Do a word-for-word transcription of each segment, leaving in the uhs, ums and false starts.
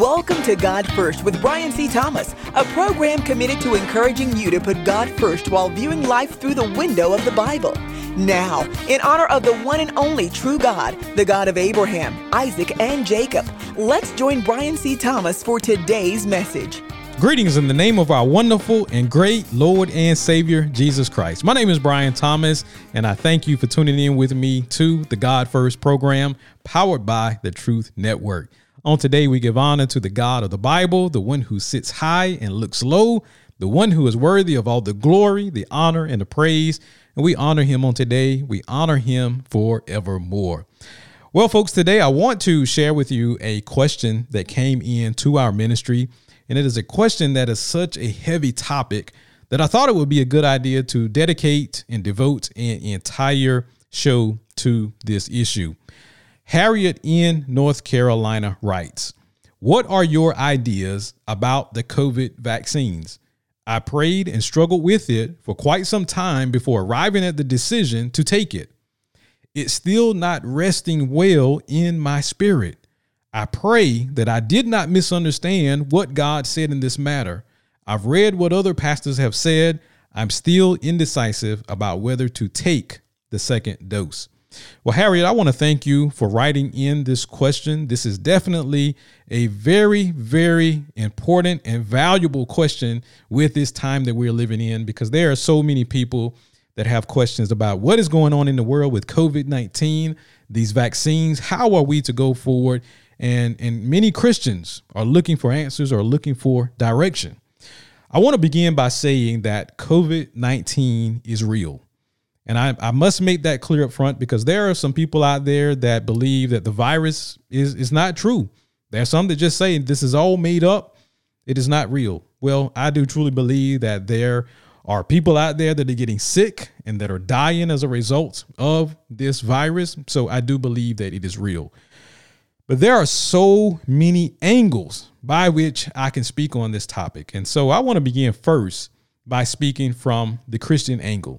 Welcome to God First with Brian C. Thomas, a program committed to encouraging you to put God first while viewing life through the window of the Bible. Now, in honor of the one and only true God, the God of Abraham, Isaac, and Jacob, let's join Brian C. Thomas for today's message. Greetings in the name of our wonderful and great Lord and Savior, Jesus Christ. My name is Brian Thomas, and I thank you for tuning in with me to the God First program, powered by the Truth Network. On today, we give honor to the God of the Bible, the one who sits high and looks low, the one who is worthy of all the glory, the honor, and the praise. And we honor him on today. We honor him forevermore. Well, folks, today I want to share with you a question that came in to our ministry. And it is a question that is such a heavy topic that I thought it would be a good idea to dedicate and devote an entire show to this issue. Harriet in North Carolina writes, "What are your ideas about the COVID vaccines? I prayed and struggled with it for quite some time before arriving at the decision to take it. It's still not resting well in my spirit. I pray that I did not misunderstand what God said in this matter. I've read what other pastors have said. I'm still indecisive about whether to take the second dose." Well, Harriet, I want to thank you for writing in this question. This is definitely a very, very important and valuable question with this time that we're living in, because there are so many people that have questions about what is going on in the world with COVID nineteen, these vaccines. How are we to go forward? And, and many Christians are looking for answers or looking for direction. I want to begin by saying that COVID nineteen is real. And I, I must make that clear up front, because there are some people out there that believe that the virus is, is not true. There are some that just say this is all made up. It is not real. Well, I do truly believe that there are people out there that are getting sick and that are dying as a result of this virus. So I do believe that it is real. But there are so many angles by which I can speak on this topic. And so I want to begin first by speaking from the Christian angle.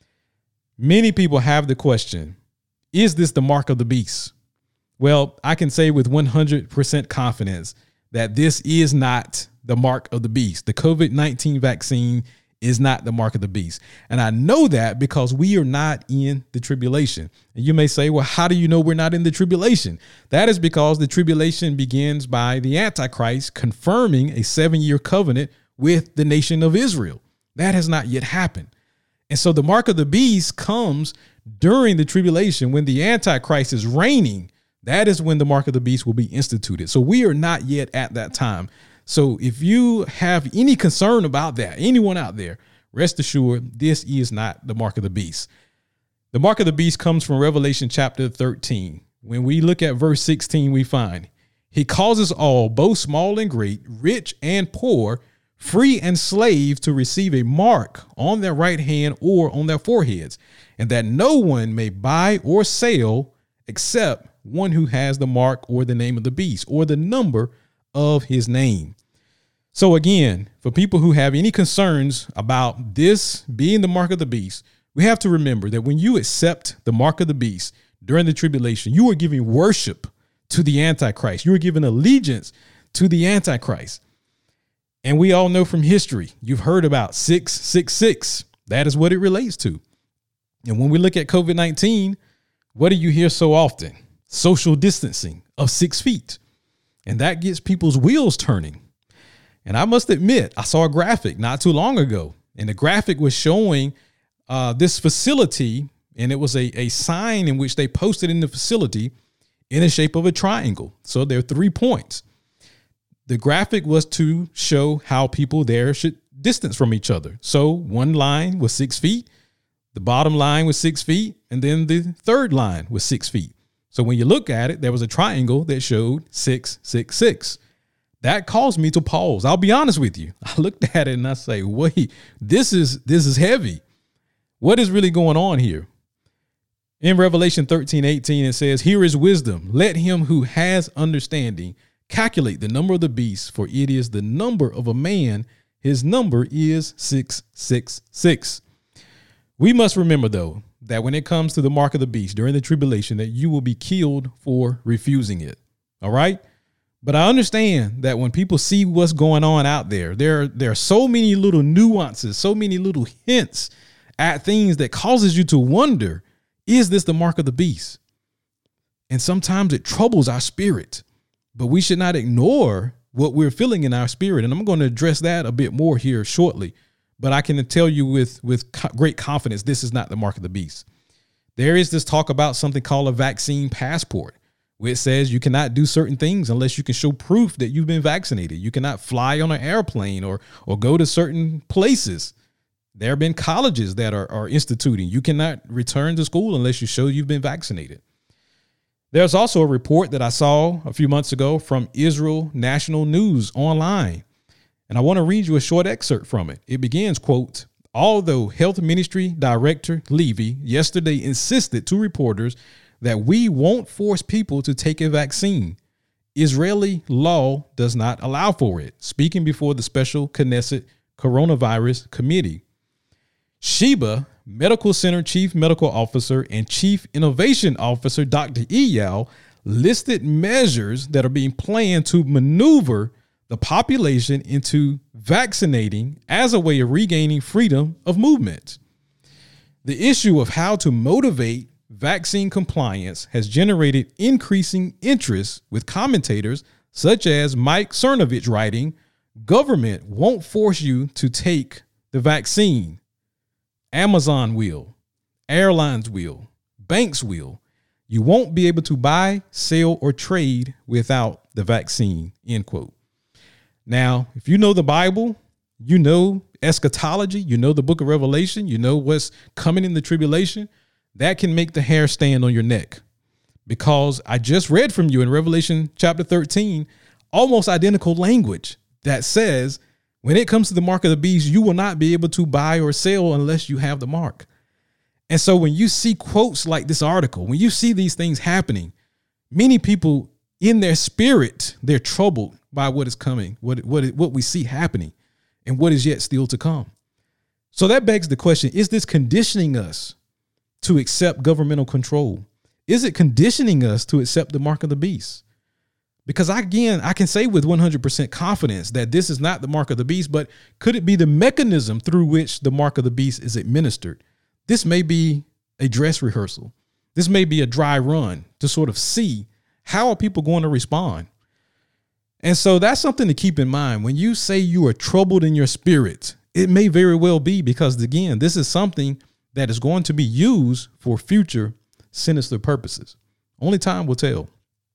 Many people have the question, is this the mark of the beast? Well, I can say with one hundred percent confidence that this is not the mark of the beast. The COVID nineteen vaccine is not the mark of the beast. And I know that because we are not in the tribulation. And you may say, well, how do you know we're not in the tribulation? That is because the tribulation begins by the Antichrist confirming a seven-year covenant with the nation of Israel. That has not yet happened. And so the mark of the beast comes during the tribulation when the Antichrist is reigning. That is when the mark of the beast will be instituted. So we are not yet at that time. So if you have any concern about that, anyone out there, rest assured, this is not the mark of the beast. The mark of the beast comes from Revelation chapter thirteen. When we look at verse sixteen, we find he causes all, both small and great, rich and poor, free and slave, to receive a mark on their right hand or on their foreheads, and that no one may buy or sell except one who has the mark or the name of the beast or the number of his name. So again, for people who have any concerns about this being the mark of the beast, we have to remember that when you accept the mark of the beast during the tribulation, you are giving worship to the Antichrist. You are giving allegiance to the Antichrist. And we all know from history, you've heard about six six six. That is what it relates to. And when we look at COVID nineteen, what do you hear so often? Social distancing of six feet. And that gets people's wheels turning. And I must admit, I saw a graphic not too long ago, and the graphic was showing uh, this facility, and it was a, a sign in which they posted in the facility in the shape of a triangle. So there are three points. The graphic was to show how people there should distance from each other. So one line was six feet, the bottom line was six feet, and then the third line was six feet. So when you look at it, there was a triangle that showed six, six, six. That caused me to pause. I'll be honest with you. I looked at it and I say, wait, this is this is heavy. What is really going on here? In Revelation thirteen eighteen, it says, "Here is wisdom. Let him who has understanding calculate the number of the beast, for it is the number of a man. His number is six six six. We must remember, though, that when it comes to the mark of the beast during the tribulation, that you will be killed for refusing it. All right. But I understand that when people see what's going on out there, there, there are so many little nuances, so many little hints at things that causes you to wonder, is this the mark of the beast? And sometimes it troubles our spirit, but we should not ignore what we're feeling in our spirit. And I'm going to address that a bit more here shortly, but I can tell you with, with co- great confidence, this is not the mark of the beast. There is this talk about something called a vaccine passport, where it says you cannot do certain things unless you can show proof that you've been vaccinated. You cannot fly on an airplane or or go to certain places. There have been colleges that are, are instituting. You cannot return to school unless you show you've been vaccinated. There's also a report that I saw a few months ago from Israel National News online, and I want to read you a short excerpt from it. It begins, quote, although Health Ministry Director Levy yesterday insisted to reporters that we won't force people to take a vaccine, Israeli law does not allow for it. Speaking before the special Knesset Coronavirus Committee, Sheba Medical Center Chief Medical Officer and Chief Innovation Officer Doctor Eyal listed measures that are being planned to maneuver the population into vaccinating as a way of regaining freedom of movement. The issue of how to motivate vaccine compliance has generated increasing interest, with commentators such as Mike Cernovich writing, government won't force you to take the vaccine. Amazon will, airlines will, banks will. You won't be able to buy, sell, or trade without the vaccine, end quote. Now, if you know the Bible, you know eschatology, you know the book of Revelation, you know what's coming in the tribulation, that can make the hair stand on your neck, because I just read from you in Revelation chapter thirteen, almost identical language that says, when it comes to the mark of the beast, you will not be able to buy or sell unless you have the mark. And so when you see quotes like this article, when you see these things happening, many people in their spirit, they're troubled by what is coming, what, what, what we see happening, and what is yet still to come. So that begs the question, is this conditioning us to accept governmental control? Is it conditioning us to accept the mark of the beast? Because I, again, I can say with one hundred percent confidence that this is not the mark of the beast, but could it be the mechanism through which the mark of the beast is administered? This may be a dress rehearsal. This may be a dry run to sort of see how are people going to respond. And so that's something to keep in mind. When you say you are troubled in your spirit, it may very well be because, again, this is something that is going to be used for future sinister purposes. Only time will tell.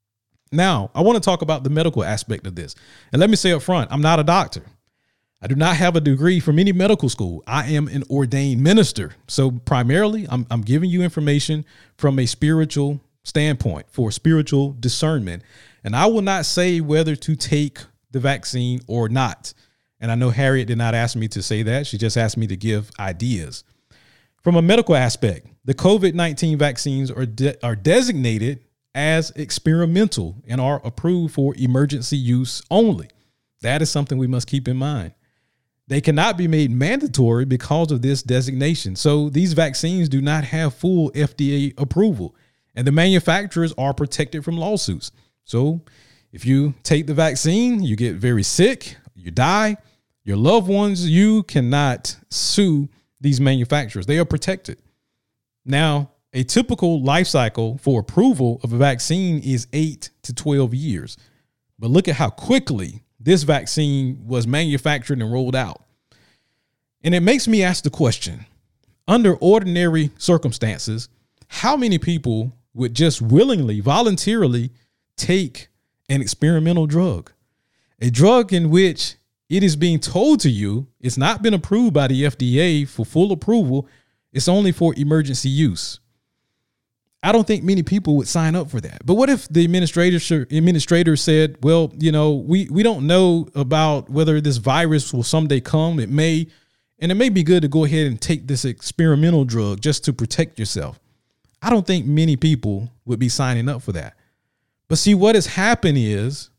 Now, I want to talk about the medical aspect of this. And let me say up front, I'm not a doctor. I do not have a degree from any medical school. I am an ordained minister. So primarily, I'm, I'm giving you information from a spiritual standpoint for spiritual discernment. And I will not say whether to take the vaccine or not. And I know Harriet did not ask me to say that. She just asked me to give ideas. From a medical aspect, the COVID nineteen vaccines are de- are designated as experimental and are approved for emergency use only. That is something we must keep in mind. They cannot be made mandatory because of this designation. So these vaccines do not have full F D A approval, and the manufacturers are protected from lawsuits. So if you take the vaccine, you get very sick, you die, your loved ones, you cannot sue these manufacturers. They are protected. Now, a typical life cycle for approval of a vaccine is eight to twelve years. But look at how quickly this vaccine was manufactured and rolled out. And it makes me ask the question, under ordinary circumstances, how many people would just willingly, voluntarily take an experimental drug? A drug in which it is being told to you it's not been approved by the F D A for full approval. It's only for emergency use. I don't think many people would sign up for that. But what if the administrator administrator said, well, you know, we, we don't know about whether this virus will someday come. It may, and it may be good to go ahead and take this experimental drug just to protect yourself. I don't think many people would be signing up for that. But see, what has happened is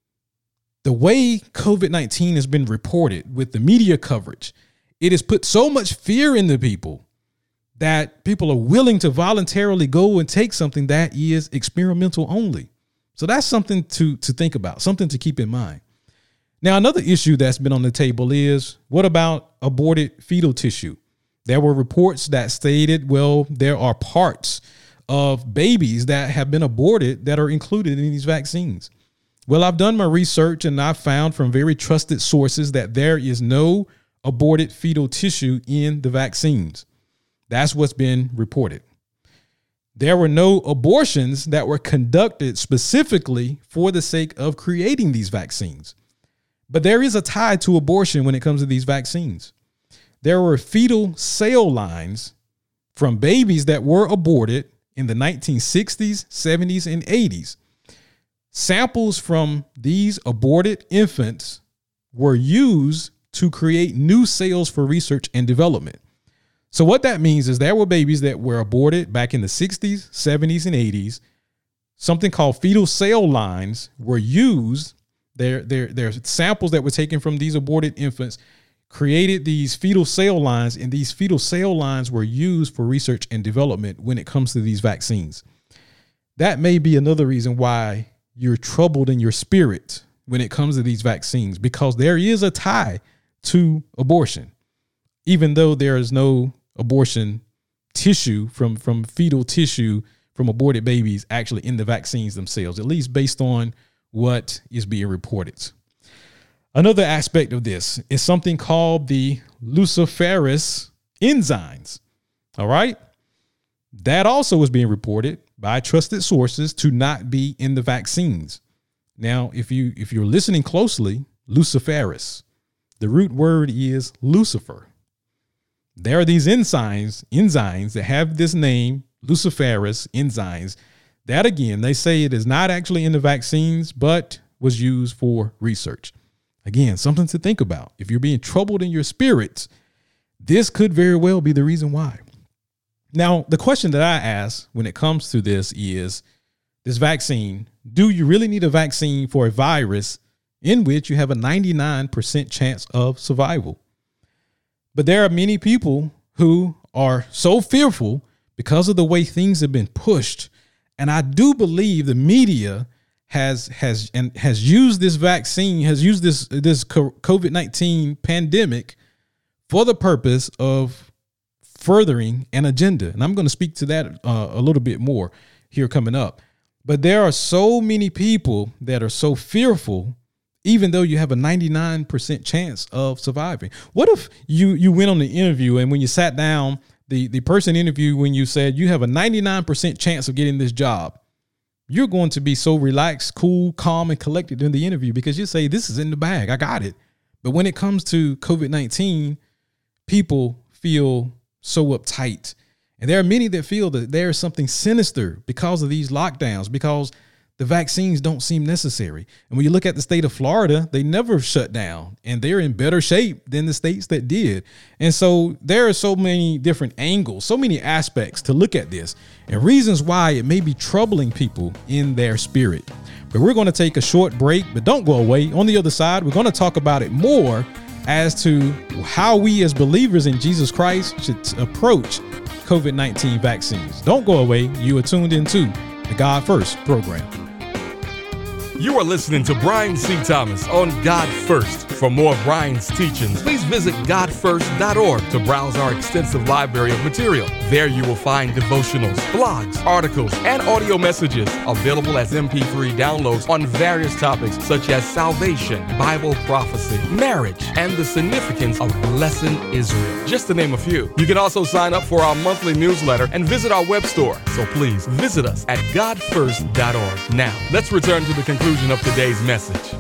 the way COVID nineteen has been reported with the media coverage, it has put so much fear into people that people are willing to voluntarily go and take something that is experimental only. So that's something to, to think about, something to keep in mind. Now, another issue that's been on the table is, what about aborted fetal tissue? There were reports that stated, well, there are parts of babies that have been aborted that are included in these vaccines. Well, I've done my research and I've found from very trusted sources that there is no aborted fetal tissue in the vaccines. That's what's been reported. There were no abortions that were conducted specifically for the sake of creating these vaccines. But there is a tie to abortion when it comes to these vaccines. There were fetal cell lines from babies that were aborted in the nineteen sixties, seventies, and eighties. Samples from these aborted infants were used to create new cells for research and development. So what that means is there were babies that were aborted back in the sixties, seventies, and eighties. Something called fetal cell lines were used. There, there, there's samples that were taken from these aborted infants, created these fetal cell lines, and these fetal cell lines were used for research and development when it comes to these vaccines. That may be another reason why you're troubled in your spirit when it comes to these vaccines, because there is a tie to abortion, even though there is no abortion tissue from, from fetal tissue from aborted babies actually in the vaccines themselves, at least based on what is being reported. Another aspect of this is something called the luciferase enzymes. All right. That also is being reported by trusted sources to not be in the vaccines. Now, if you if you're listening closely, luciferase, the root word is Lucifer. There are these enzymes, enzymes that have this name, luciferase enzymes, that again, they say it is not actually in the vaccines, but was used for research. Again, something to think about. If you're being troubled in your spirits, this could very well be the reason why. Now, the question that I ask when it comes to this is, this vaccine, do you really need a vaccine for a virus in which you have a ninety-nine percent chance of survival? But there are many people who are so fearful because of the way things have been pushed. And I do believe the media has has and has used this vaccine, has used this this COVID nineteen pandemic for the purpose of furthering an agenda. And I'm going to speak to that uh, a little bit more here coming up. But there are so many people that are so fearful, even though you have a ninety-nine percent chance of surviving. What if you you went on the interview and when you sat down, the, the person interviewed when you said you have a ninety-nine percent chance of getting this job, you're going to be so relaxed, cool, calm, and collected in the interview because you say, this is in the bag. I got it. But when it comes to COVID nineteen, people feel so uptight. And there are many that feel that there is something sinister because of these lockdowns, because the vaccines don't seem necessary. And when you look at the state of Florida, they never shut down and they're in better shape than the states that did. And so there are so many different angles, so many aspects to look at this and reasons why it may be troubling people in their spirit. But we're going to take a short break, but don't go away. On the other side, we're going to talk about it more as to how we as believers in Jesus Christ should approach COVID nineteen vaccines. Don't go away. You are tuned into the God First program. You are listening to Brian C. Thomas on God First. For more of Brian's teachings, please visit god first dot org to browse our extensive library of material. There you will find devotionals, blogs, articles, and audio messages available as M P three downloads on various topics such as salvation, Bible prophecy, marriage, and the significance of blessing Israel, just to name a few. You can also sign up for our monthly newsletter and visit our web store. So please visit us at god first dot org. Now, let's return to the conclusion of today's message.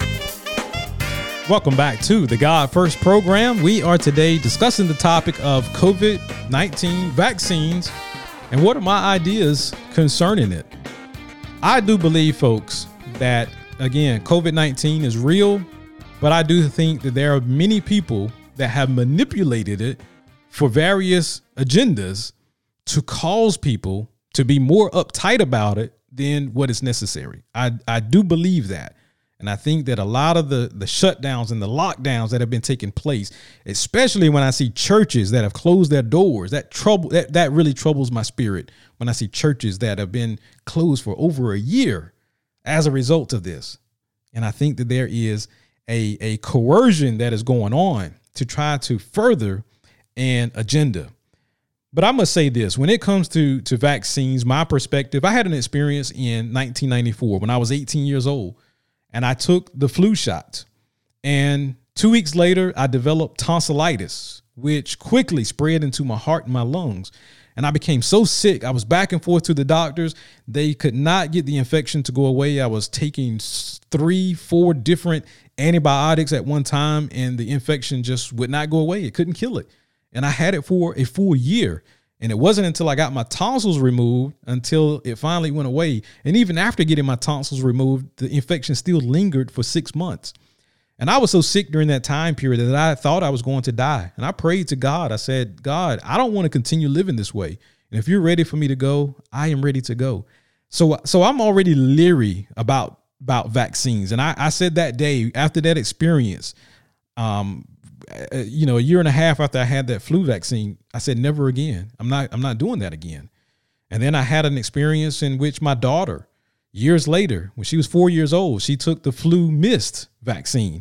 Welcome back to the God First program. We are today discussing the topic of COVID nineteen vaccines and what are my ideas concerning it. I do believe, folks, that, again, COVID nineteen is real, but I do think that there are many people that have manipulated it for various agendas to cause people to be more uptight about it than what is necessary. I, I do believe that. And I think that a lot of the, the shutdowns and the lockdowns that have been taking place, especially when I see churches that have closed their doors, that trouble that, that really troubles my spirit when I see churches that have been closed for over a year. as a result of this. And I think that there is a, a coercion that is going on to try to further an agenda. But I must say this, when it comes to, to vaccines, my perspective, I had an experience in nineteen ninety-four when I was eighteen years old, and I took the flu shot. And two weeks later, I developed tonsillitis, which quickly spread into my heart and my lungs. And I became so sick. I was back and forth to the doctors. They could not get the infection to go away. I was taking three, four different antibiotics at one time, and the infection just would not go away. It couldn't kill it. And I had it for a full year. And it wasn't until I got my tonsils removed until it finally went away. And even after getting my tonsils removed, the infection still lingered for six months. And I was so sick during that time period that I thought I was going to die. And I prayed to God. I said, God, I don't want to continue living this way. And if you're ready for me to go, I am ready to go. So, so I'm already leery about, about vaccines. And I, I said that day after that experience, um, you know, a year and a half after I had that flu vaccine, I said, never again. I'm not, I'm not doing that again. And then I had an experience in which my daughter, years later, when she was four years old, she took the flu mist vaccine.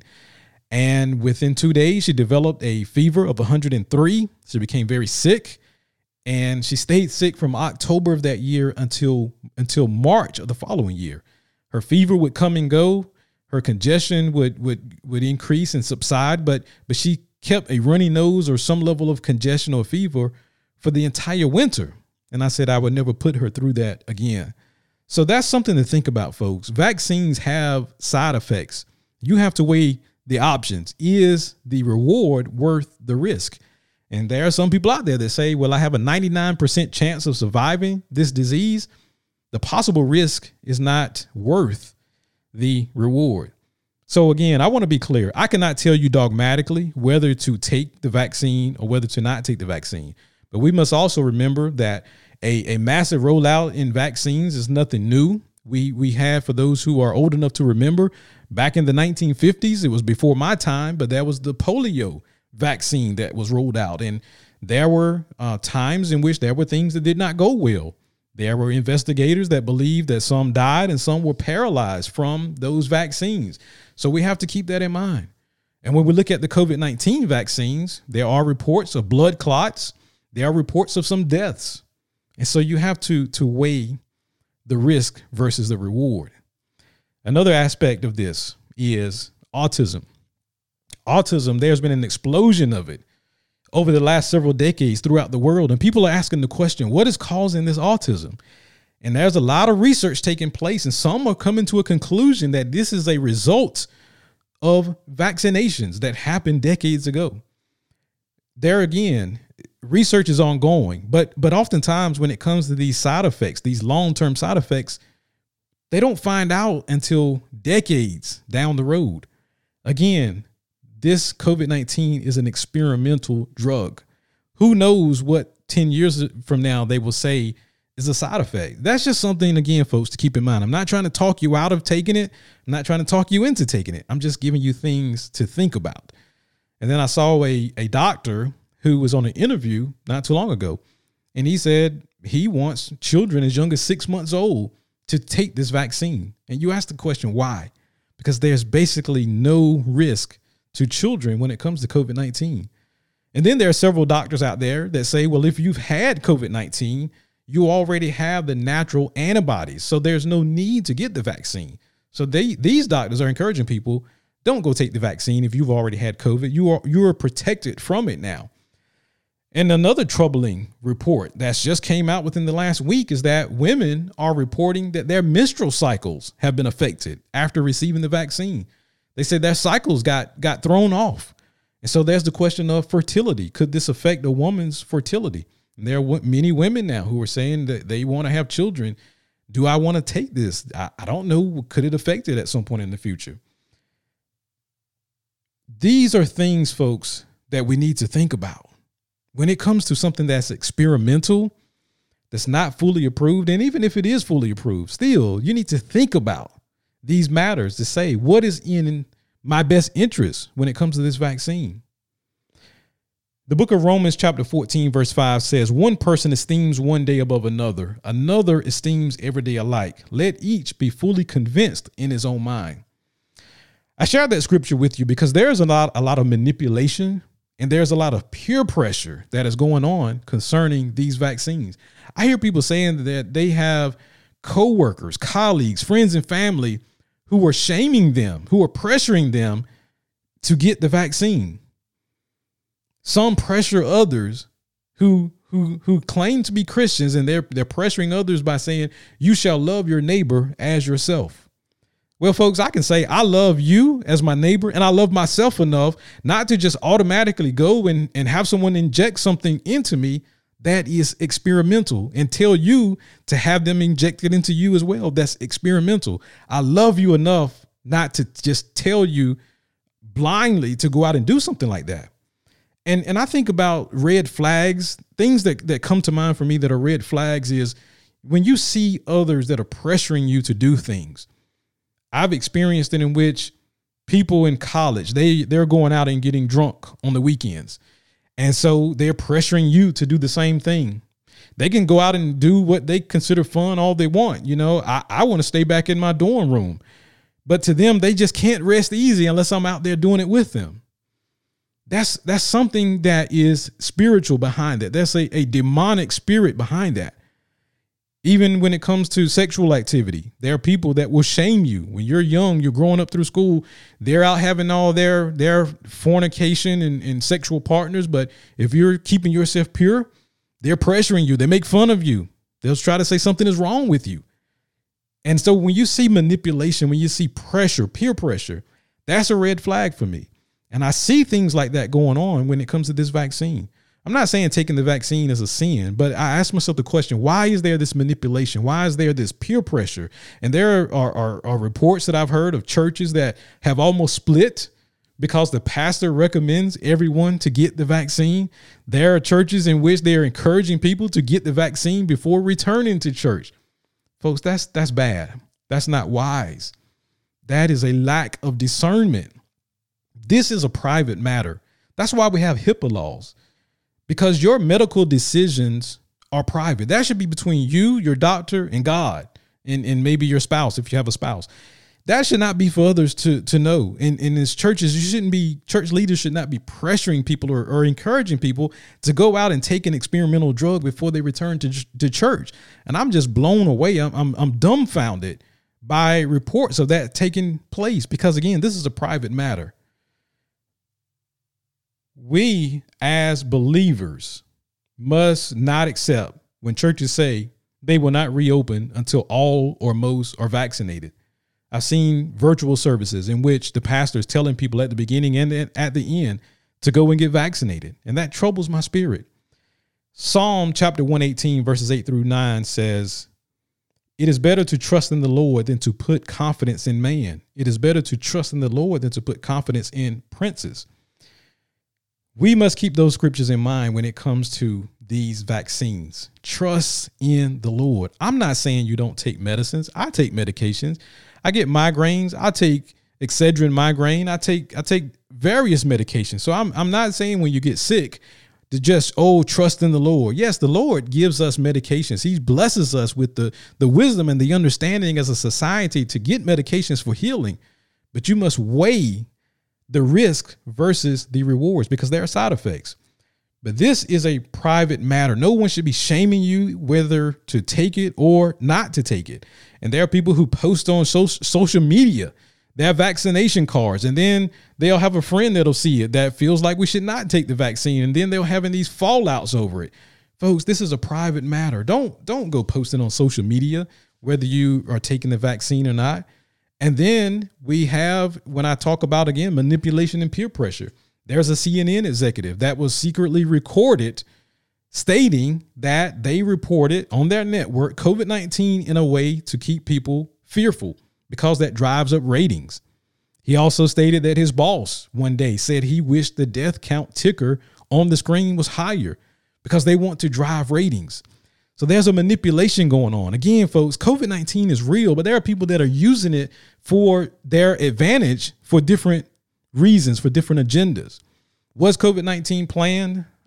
And within two days, she developed a fever of one hundred three. She became very sick. And she stayed sick from October of that year until, until March of the following year. Her fever would come and go. Her congestion would, would, would increase and subside, but, but she kept a runny nose or some level of congestion or fever for the entire winter. And I said I would never put her through that again. So that's something to think about, folks. Vaccines have side effects. You have to weigh the options. Is the reward worth the risk? And there are some people out there that say, well, I have a ninety-nine percent chance of surviving this disease. The possible risk is not worth the reward. So again, I want to be clear. I cannot tell you dogmatically whether to take the vaccine or whether to not take the vaccine. But we must also remember that a, a massive rollout in vaccines is nothing new. We we had, for those who are old enough to remember, back in the nineteen fifties, it was before my time, but there was the polio vaccine that was rolled out. And there were uh, times in which there were things that did not go well. There were investigators that believed that some died and some were paralyzed from those vaccines. So we have to keep that in mind. And when we look at the COVID nineteen vaccines, there are reports of blood clots. There are reports of some deaths. And so you have to, to weigh the risk versus the reward. Another aspect of this is autism. Autism, there's been an explosion of it over the last several decades throughout the world. And people are asking the question, what is causing this autism? And there's a lot of research taking place, and some are coming to a conclusion that this is a result of vaccinations that happened decades ago. There again, research is ongoing, but but oftentimes when it comes to these side effects, these long-term side effects, they don't find out until decades down the road. Again, this COVID nineteen is an experimental drug. Who knows what ten years from now they will say is a side effect. That's just something, again, folks, to keep in mind. I'm not trying to talk you out of taking it. I'm not trying to talk you into taking it. I'm just giving you things to think about. And then I saw a, a doctor who was on an interview not too long ago, and he said he wants children as young as six months old to take this vaccine. And you ask the question, why? Because there's basically no risk to children when it comes to COVID nineteen. And then there are several doctors out there that say, well, if you've had COVID nineteen, you already have the natural antibodies, so there's no need to get the vaccine. So they, these doctors are encouraging people, don't go take the vaccine if you've already had COVID. You are, you are protected from it now. And another troubling report that's just came out within the last week is that women are reporting that their menstrual cycles have been affected after receiving the vaccine. They said their cycles got, got thrown off. And so there's the question of fertility. Could this affect a woman's fertility? And there are many women now who are saying that they want to have children. Do I want to take this? I, I don't know. Could it affect it at some point in the future? These are things, folks, that we need to think about. When it comes to something that's experimental, that's not fully approved, and even if it is fully approved, still, you need to think about these matters to say, what is in my best interest when it comes to this vaccine? The book of Romans chapter fourteen, verse five says, one person esteems one day above another. Another esteems every day alike. Let each be fully convinced in his own mind. I shared that scripture with you because there's a lot, a lot of manipulation and there's a lot of peer pressure that is going on concerning these vaccines. I hear people saying that they have coworkers, colleagues, friends, and family who are shaming them, who are pressuring them to get the vaccine. Some pressure others who who who claim to be Christians, and they're they're pressuring others by saying, you shall love your neighbor as yourself. Well, folks, I can say I love you as my neighbor, and I love myself enough not to just automatically go and, and have someone inject something into me that is experimental and tell you to have them injected into you as well. That's experimental. I love you enough not to just tell you blindly to go out and do something like that. And and I think about red flags, things that, that come to mind for me that are red flags is when you see others that are pressuring you to do things. I've experienced it in which people in college, they, they're going out and getting drunk on the weekends. And so they're pressuring you to do the same thing. They can go out and do what they consider fun all they want. You know, I, I want to stay back in my dorm room. But to them, they just can't rest easy unless I'm out there doing it with them. That's that's something that is spiritual behind that. That's a, a demonic spirit behind that. Even when it comes to sexual activity, there are people that will shame you. When you're young, you're growing up through school, they're out having all their, their fornication and, and sexual partners. But if you're keeping yourself pure, they're pressuring you. They make fun of you. They'll try to say something is wrong with you. And so when you see manipulation, when you see pressure, peer pressure, that's a red flag for me. And I see things like that going on when it comes to this vaccine. I'm not saying taking the vaccine is a sin, but I ask myself the question, why is there this manipulation? Why is there this peer pressure? And there are, are, are reports that I've heard of churches that have almost split because the pastor recommends everyone to get the vaccine. There are churches in which they are encouraging people to get the vaccine before returning to church. Folks, that's that's bad. That's not wise. That is a lack of discernment. This is a private matter. That's why we have HIPAA laws, because your medical decisions are private. That should be between you, your doctor, and God, and, and maybe your spouse, if you have a spouse. That should not be for others to, to know. In, in these churches, you shouldn't be, church leaders should not be pressuring people or, or encouraging people to go out and take an experimental drug before they return to, to church. And I'm just blown away. I'm, I'm, I'm dumbfounded by reports of that taking place, because again, this is a private matter. We as believers must not accept when churches say they will not reopen until all or most are vaccinated. I've seen virtual services in which the pastor is telling people at the beginning and at the end to go and get vaccinated. And that troubles my spirit. Psalm chapter one eighteen, verses eight through nine says, it is better to trust in the Lord than to put confidence in man. It is better to trust in the Lord than to put confidence in princes. We must keep those scriptures in mind when it comes to these vaccines. Trust in the Lord. I'm not saying you don't take medicines. I take medications. I get migraines. I take Excedrin migraine. I take I take various medications. So I'm I'm not saying when you get sick to just, oh, trust in the Lord. Yes, the Lord gives us medications. He blesses us with the, the wisdom and the understanding as a society to get medications for healing. But you must weigh the risk versus the rewards, because there are side effects. But this is a private matter. No one should be shaming you whether to take it or not to take it. And there are people who post on so- social media their vaccination cards, and then they'll have a friend that'll see it that feels like we should not take the vaccine. And then they're having these fallouts over it. Folks, this is a private matter. Don't, don't go posting on social media whether you are taking the vaccine or not. And then we have, when I talk about, again, manipulation and peer pressure, there's a C N N executive that was secretly recorded stating that they reported on their network COVID nineteen in a way to keep people fearful because that drives up ratings. He also stated that his boss one day said he wished the death count ticker on the screen was higher because they want to drive ratings. So there's a manipulation going on. Again, folks, COVID nineteen is real, but there are people that are using it for their advantage for different reasons, for different agendas. Was COVID nineteen planned?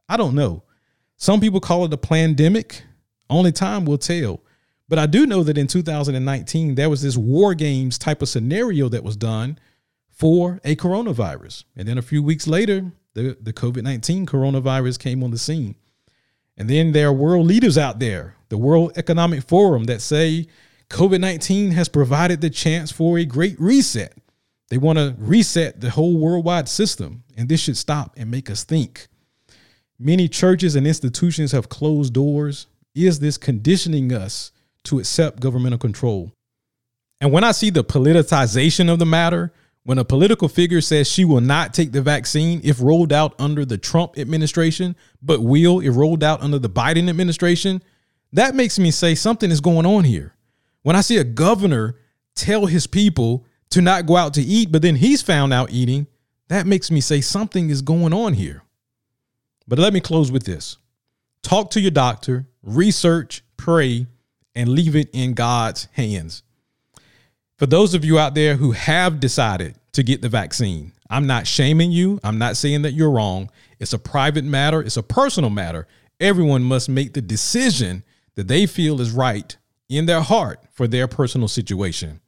I don't know. Some people call it a pandemic. Only time will tell. But I do know that in two thousand nineteen, there was this war games type of scenario that was done for a coronavirus. And then a few weeks later, the, the COVID nineteen coronavirus came on the scene. And then there are world leaders out there, the World Economic Forum, that say COVID nineteen has provided the chance for a great reset. They want to reset the whole worldwide system, and this should stop and make us think. Many churches and institutions have closed doors. Is this conditioning us to accept governmental control? And when I see the politicization of the matter, when a political figure says she will not take the vaccine if rolled out under the Trump administration, but will if rolled out under the Biden administration, that makes me say something is going on here. When I see a governor tell his people to not go out to eat, but then he's found out eating, that makes me say something is going on here. But let me close with this. Talk to your doctor, research, pray, and leave it in God's hands. For those of you out there who have decided to get the vaccine, I'm not shaming you. I'm not saying that you're wrong. It's a private matter. It's a personal matter. Everyone must make the decision that they feel is right in their heart for their personal situation.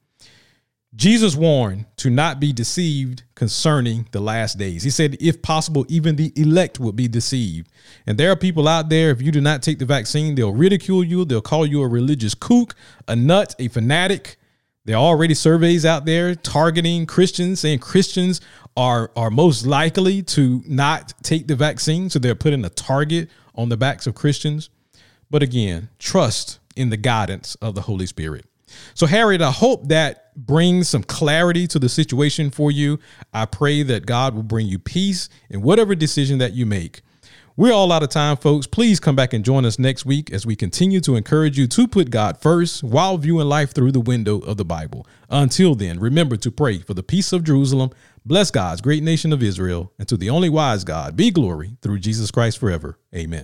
Jesus warned to not be deceived concerning the last days. He said, if possible, even the elect will be deceived. And there are people out there, if you do not take the vaccine, they'll ridicule you. They'll call you a religious kook, a nut, a fanatic. There are already surveys out there targeting Christians, saying Christians are, are most likely to not take the vaccine. So they're putting a target on the backs of Christians. But again, trust in the guidance of the Holy Spirit. So, Harriet, I hope that brings some clarity to the situation for you. I pray that God will bring you peace in whatever decision that you make. We're all out of time, folks. Please come back and join us next week as we continue to encourage you to put God first while viewing life through the window of the Bible. Until then, remember to pray for the peace of Jerusalem, bless God's great nation of Israel, and to the only wise God be glory through Jesus Christ forever. Amen.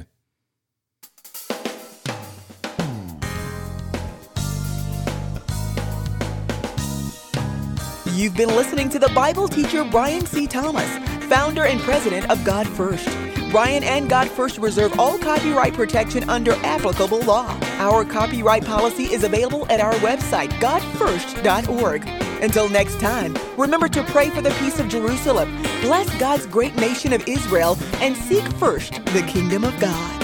You've been listening to the Bible teacher Brian C. Thomas, founder and president of God First. Brian and God First reserve all copyright protection under applicable law. Our copyright policy is available at our website, god first dot org. Until next time, remember to pray for the peace of Jerusalem, bless God's great nation of Israel, and seek first the kingdom of God.